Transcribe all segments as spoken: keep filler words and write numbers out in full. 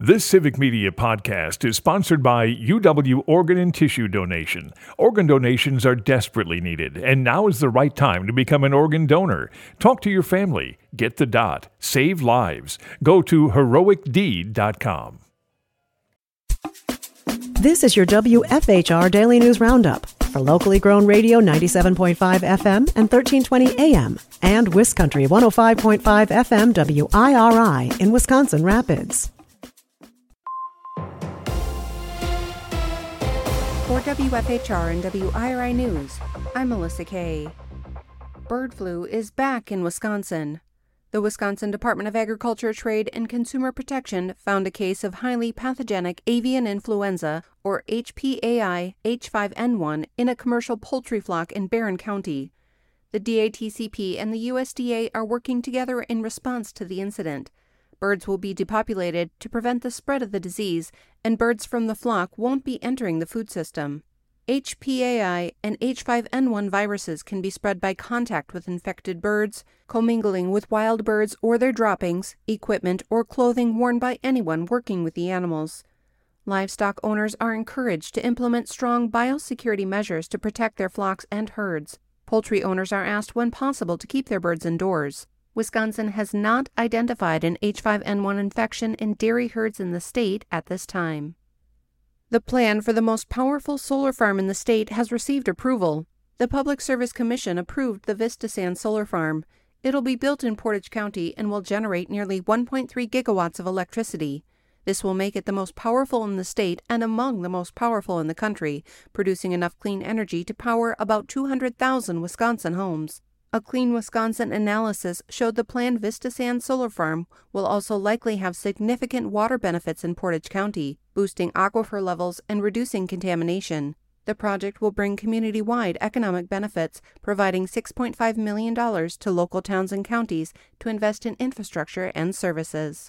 This Civic Media podcast is sponsored by U W Organ and Tissue Donation. Organ donations are desperately needed, and now is the right time to become an organ donor. Talk to your family. Get the dot. Save lives. Go to heroic deed dot com. This is your W F H R Daily News Roundup for locally grown radio ninety-seven point five F M and thirteen twenty A M and WisCountry one oh five point five F M W I R I in Wisconsin Rapids. For W F H R and W I R I News, I'm Melissa Kay. Bird flu is back in Wisconsin. The Wisconsin Department of Agriculture, Trade, and Consumer Protection found a case of highly pathogenic avian influenza, or H P A I H five N one, in a commercial poultry flock in Barron County. The D A T C P and the U S D A are working together in response to the incident. Birds will be depopulated to prevent the spread of the disease, and birds from the flock won't be entering the food system. H P A I and H five N one viruses can be spread by contact with infected birds, commingling with wild birds or their droppings, equipment, or clothing worn by anyone working with the animals. Livestock owners are encouraged to implement strong biosecurity measures to protect their flocks and herds. Poultry owners are asked when possible to keep their birds indoors. Wisconsin has not identified an H five N one infection in dairy herds in the state at this time. The plan for the most powerful solar farm in the state has received approval. The Public Service Commission approved the Vistasan solar farm. It'll be built in Portage County and will generate nearly one point three gigawatts of electricity. This will make it the most powerful in the state and among the most powerful in the country, producing enough clean energy to power about two hundred thousand Wisconsin homes. A Clean Wisconsin analysis showed the planned Vistasan solar farm will also likely have significant water benefits in Portage County, boosting aquifer levels and reducing contamination. The project will bring community-wide economic benefits, providing six point five million dollars to local towns and counties to invest in infrastructure and services.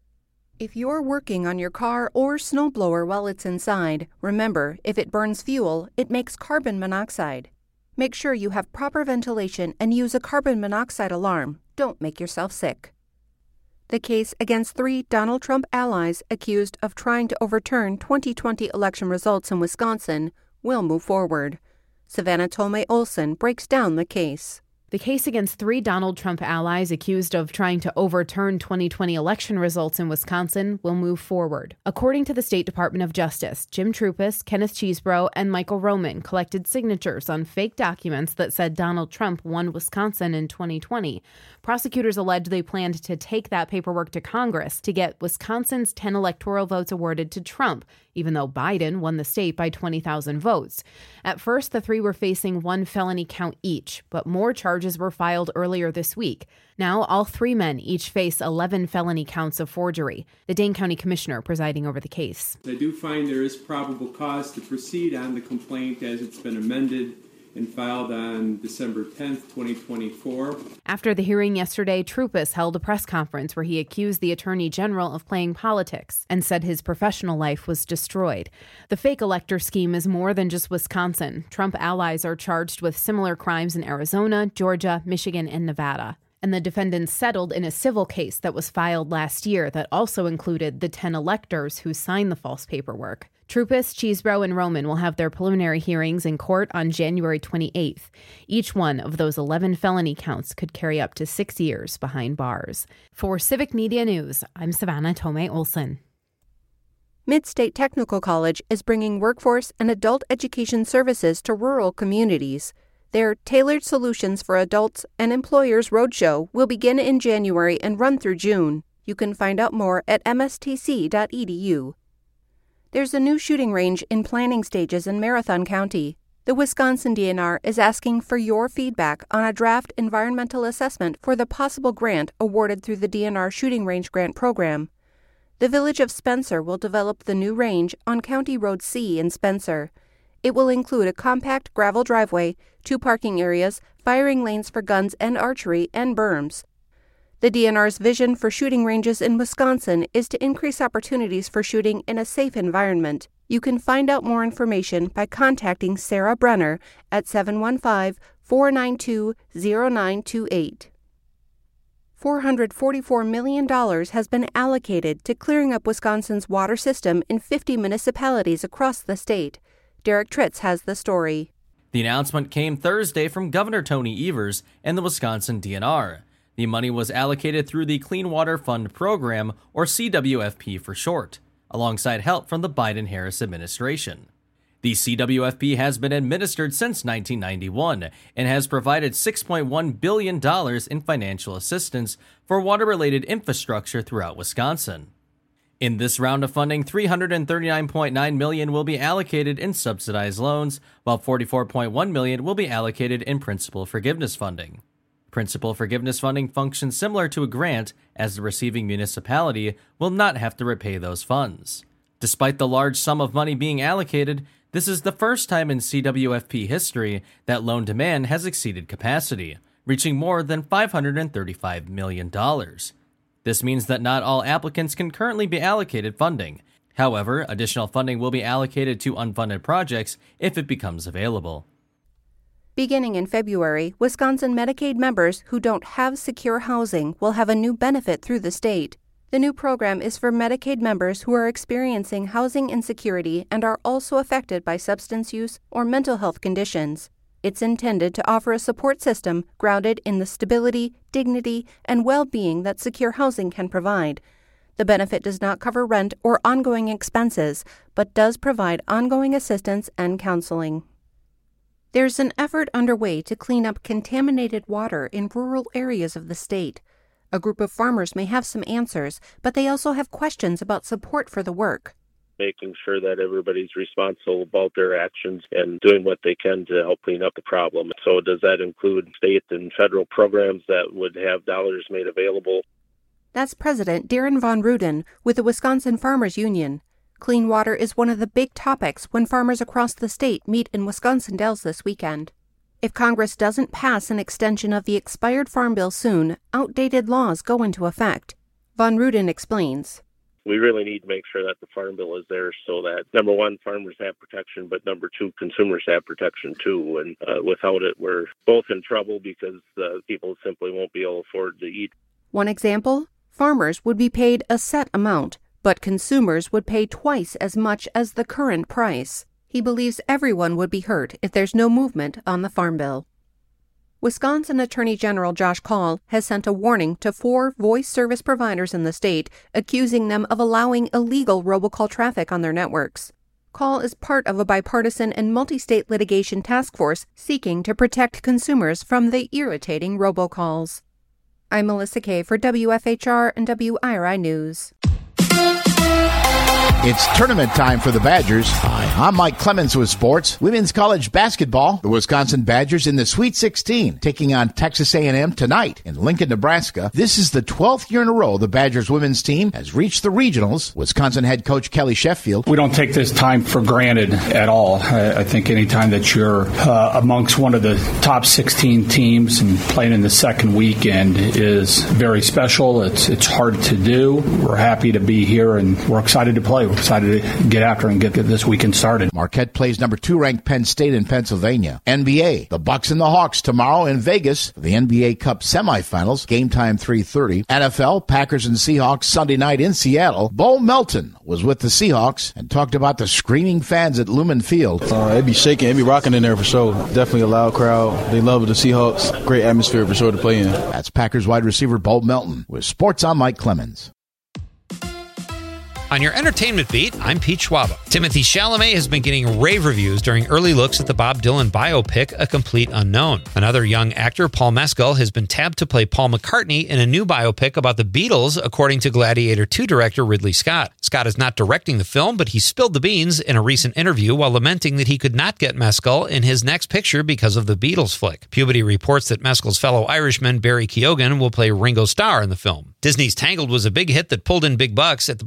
If you're working on your car or snowblower while it's inside, remember, if it burns fuel, it makes carbon monoxide. Make sure you have proper ventilation and use a carbon monoxide alarm. Don't make yourself sick. The case against three Donald Trump allies accused of trying to overturn twenty twenty election results in Wisconsin will move forward. Savannah Tomei Olson breaks down the case. The case against three Donald Trump allies accused of trying to overturn twenty twenty election results in Wisconsin will move forward. According to the State Department of Justice, Jim Troupis, Kenneth Chesebro, and Michael Roman collected signatures on fake documents that said Donald Trump won Wisconsin in twenty twenty. Prosecutors allege they planned to take that paperwork to Congress to get Wisconsin's ten electoral votes awarded to Trump, even though Biden won the state by twenty thousand votes. At first, the three were facing one felony count each, but more charges were filed earlier this week. Now, all three men each face eleven felony counts of forgery. The Dane County Commissioner presiding over the case. I do find there is probable cause to proceed on the complaint as it's been amended and filed on December tenth, twenty twenty-four. After the hearing yesterday, Troupis held a press conference where he accused the Attorney General of playing politics and said his professional life was destroyed. The fake elector scheme is more than just Wisconsin. Trump allies are charged with similar crimes in Arizona, Georgia, Michigan, and Nevada. And the defendants settled in a civil case that was filed last year that also included the ten electors who signed the false paperwork. Troupis, Chesebro, and Roman will have their preliminary hearings in court on January twenty-eighth. Each one of those eleven felony counts could carry up to six years behind bars. For Civic Media News, I'm Savannah Tomei Olson. Mid-State Technical College is bringing workforce and adult education services to rural communities. Their Tailored Solutions for Adults and Employers Roadshow will begin in January and run through June. You can find out more at m s t c dot e d u. There's a new shooting range in planning stages in Marathon County. The Wisconsin D N R is asking for your feedback on a draft environmental assessment for the possible grant awarded through the D N R Shooting Range Grant Program. The Village of Spencer will develop the new range on County Road C in Spencer. It will include a compact gravel driveway, two parking areas, firing lanes for guns and archery, and berms. The D N R's vision for shooting ranges in Wisconsin is to increase opportunities for shooting in a safe environment. You can find out more information by contacting Sarah Brenner at seven one five, four nine two, zero nine two eight. four hundred forty-four million dollars has been allocated to clearing up Wisconsin's water system in fifty municipalities across the state. Derek Tritz has the story. The announcement came Thursday from Governor Tony Evers and the Wisconsin D N R. The money was allocated through the Clean Water Fund Program, or C W F P for short, alongside help from the Biden-Harris administration. The C W F P has been administered since nineteen ninety-one and has provided six point one billion dollars in financial assistance for water-related infrastructure throughout Wisconsin. In this round of funding, three hundred thirty-nine point nine million dollars will be allocated in subsidized loans, while forty-four point one million dollars will be allocated in principal forgiveness funding. Principal forgiveness funding functions similar to a grant, as the receiving municipality will not have to repay those funds. Despite the large sum of money being allocated, this is the first time in C W F P history that loan demand has exceeded capacity, reaching more than five hundred thirty-five million dollars. This means that not all applicants can currently be allocated funding. However, additional funding will be allocated to unfunded projects if it becomes available. Beginning in February, Wisconsin Medicaid members who don't have secure housing will have a new benefit through the state. The new program is for Medicaid members who are experiencing housing insecurity and are also affected by substance use or mental health conditions. It's intended to offer a support system grounded in the stability, dignity, and well-being that secure housing can provide. The benefit does not cover rent or ongoing expenses, but does provide ongoing assistance and counseling. There's an effort underway to clean up contaminated water in rural areas of the state. A group of farmers may have some answers, but they also have questions about support for the work. Making sure that everybody's responsible about their actions and doing what they can to help clean up the problem. So does that include state and federal programs that would have dollars made available? That's President Darren Von Ruden with the Wisconsin Farmers Union. Clean water is one of the big topics when farmers across the state meet in Wisconsin Dells this weekend. If Congress doesn't pass an extension of the expired Farm Bill soon, outdated laws go into effect. Von Ruden explains. We really need to make sure that the Farm Bill is there so that, number one, farmers have protection, but number two, consumers have protection too. And uh, without it, we're both in trouble because uh, people simply won't be able to afford to eat. One example, farmers would be paid a set amount, but consumers would pay twice as much as the current price. He believes everyone would be hurt if there's no movement on the Farm Bill. Wisconsin Attorney General Josh Kaul has sent a warning to four voice service providers in the state, accusing them of allowing illegal robocall traffic on their networks. Kaul is part of a bipartisan and multi-state litigation task force seeking to protect consumers from the irritating robocalls. I'm Melissa Kay for W F H R and W I R I News. It's tournament time for the Badgers. Hi, I'm Mike Clemens with sports. Women's college basketball. The Wisconsin Badgers in the Sweet sixteen, taking on Texas A and M tonight in Lincoln, Nebraska. This is the twelfth year in a row the Badgers women's team has reached the regionals. Wisconsin head coach Kelly Sheffield. We don't take this time for granted at all. I, I think any time that you're uh, amongst one of the top sixteen teams and playing in the second weekend is very special. It's it's hard to do. We're happy to be here and we're excited to play. We're excited to get after and get, get this weekend started. Marquette plays number two ranked Penn State in Pennsylvania. N B A, the Bucks and the Hawks tomorrow in Vegas for the N B A Cup semifinals. Game time three thirty. N F L, Packers and Seahawks Sunday night in Seattle. Bo Melton was with the Seahawks and talked about the screaming fans at Lumen Field. Uh, it'd be shaking, it'd be rocking in there for sure. Definitely a loud crowd. They love the Seahawks. Great atmosphere for sure to play in. That's Packers wide receiver Bo Melton with Sports on Mike Clemens. On your entertainment beat, I'm Pete Schwaba. Timothée Chalamet has been getting rave reviews during early looks at the Bob Dylan biopic, A Complete Unknown. Another young actor, Paul Mescal, has been tabbed to play Paul McCartney in a new biopic about the Beatles, according to Gladiator two director Ridley Scott. Scott is not directing the film, but he spilled the beans in a recent interview while lamenting that he could not get Mescal in his next picture because of the Beatles flick. Puberty reports that Mescal's fellow Irishman, Barry Keoghan, will play Ringo Starr in the film. Disney's Tangled was a big hit that pulled in big bucks at the box office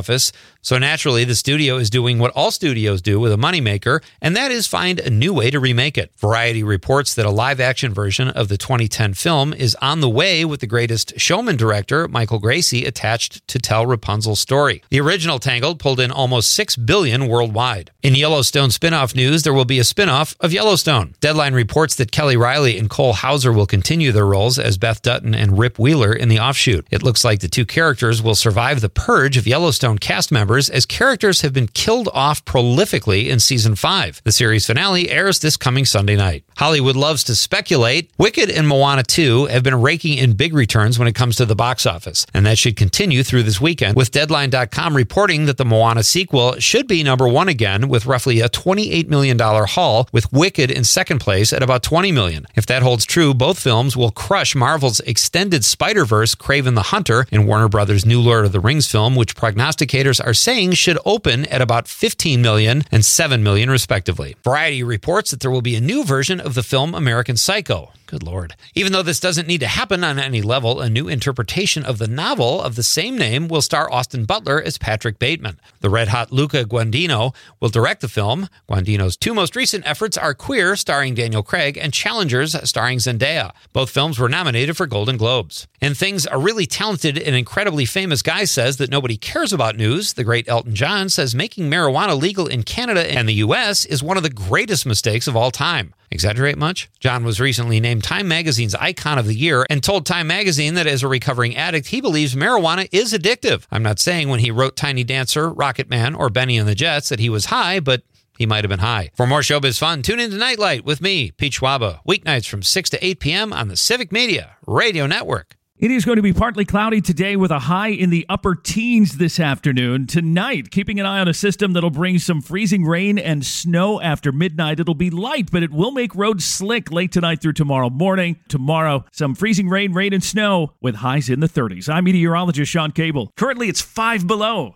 office. So naturally, the studio is doing what all studios do with a moneymaker, and that is find a new way to remake it. Variety reports that a live-action version of the twenty ten film is on the way, with the Greatest Showman director, Michael Gracie, attached to tell Rapunzel's story. The original Tangled pulled in almost six billion dollars worldwide. In Yellowstone spin-off news, there will be a spin-off of Yellowstone. Deadline reports that Kelly Riley and Cole Hauser will continue their roles as Beth Dutton and Rip Wheeler in the offshoot. It looks like the two characters will survive the purge of Yellowstone cast members, as characters have been killed off prolifically in season five. The series finale airs this coming Sunday night. Hollywood loves to speculate. Wicked and Moana two have been raking in big returns when it comes to the box office, and that should continue through this weekend, with Deadline dot com reporting that the Moana sequel should be number one again, with roughly a twenty-eight million dollars haul, with Wicked in second place at about twenty million dollars. If that holds true, both films will crush Marvel's extended Spider-Verse Kraven the Hunter and Warner Brothers' new Lord of the Rings film, which prognosticators are saying should open at about fifteen million dollars and seven million dollars respectively. Variety reports that there will be a new version of the film American Psycho. Good Lord. Even though this doesn't need to happen on any level, a new interpretation of the novel of the same name will star Austin Butler as Patrick Bateman. The red-hot Luca Guadagnino will direct the film. Guadagnino's two most recent efforts are Queer, starring Daniel Craig, and Challengers, starring Zendaya. Both films were nominated for Golden Globes. And things a really talented and incredibly famous guy says that nobody cares about news. The great Elton John says making marijuana legal in Canada and the U S is one of the greatest mistakes of all time. Exaggerate much? John was recently named Time Magazine's Icon of the Year and told Time Magazine that as a recovering addict, he believes marijuana is addictive. I'm not saying when he wrote Tiny Dancer, Rocket Man, or Benny and the Jets that he was high, but he might have been high. For more showbiz fun, tune in to Nightlight with me, Pete Schwaba, weeknights from six to eight p.m. on the Civic Media Radio Network. It is going to be partly cloudy today with a high in the upper teens this afternoon. Tonight, keeping an eye on a system that'll bring some freezing rain and snow after midnight. It'll be light, but it will make roads slick late tonight through tomorrow morning. Tomorrow, some freezing rain, rain, and snow with highs in the thirties. I'm meteorologist Sean Cable. Currently, it's five below.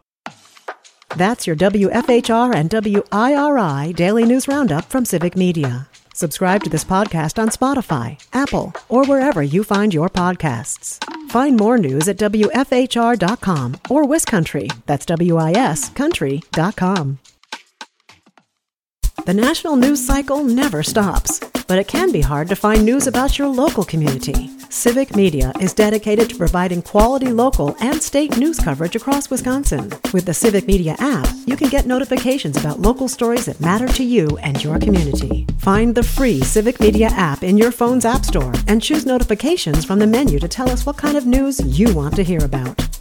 That's your W F H R and W I R I Daily News Roundup from Civic Media. Subscribe to this podcast on Spotify, Apple, or wherever you find your podcasts. Find more news at W F H R dot com or WisCountry. That's W I S country dot com. The national news cycle never stops, but it can be hard to find news about your local community. Civic Media is dedicated to providing quality local and state news coverage across Wisconsin. With the Civic Media app, you can get notifications about local stories that matter to you and your community. Find the free Civic Media app in your phone's app store and choose notifications from the menu to tell us what kind of news you want to hear about.